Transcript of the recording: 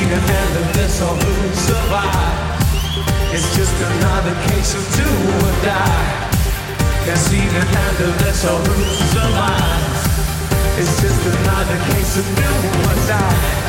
either handle this or who survives. It's just another case of do or die. Can't either handle this or who survives. It's just another case of do or die.